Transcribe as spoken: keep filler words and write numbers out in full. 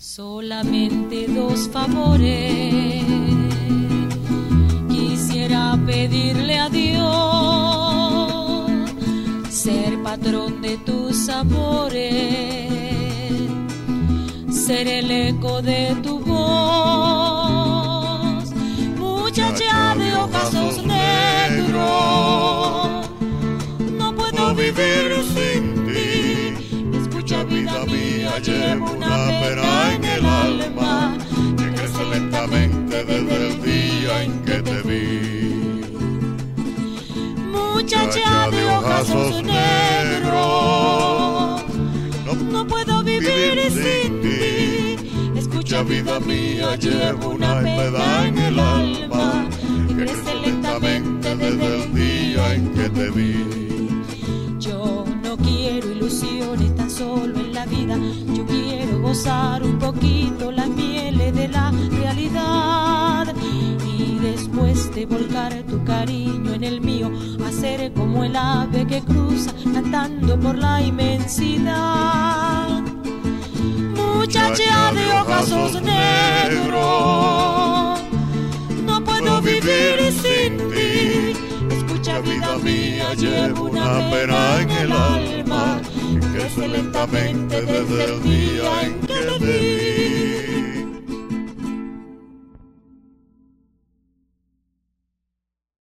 Solamente dos favores quisiera pedirle a Dios: ser patrón de tus amores, ser el eco de tu voz, muchacha de ojazos negros. No puedo vivir sin ti. Escucha, vida mía, llevo una pena en el alma que crece lentamente desde el día en que te vi. Muchacha de ojazos negros, no puedo vivir sin ti. Escucha, vida mía, llevo una pena en el alma que crece lentamente desde el día en que te vi. Yo no quiero ilusiones tan solo en la vida, yo quiero gozar un poquito las mieles de la realidad. Y después de volcar tu cariño en el mío, hacer como el ave que cruza cantando por la inmensidad. Muchacha de ojazos negros, no puedo vivir sin ti. Escucha, vida mía, llevo una pena en el alma que crece lentamente desde el día en que te vi.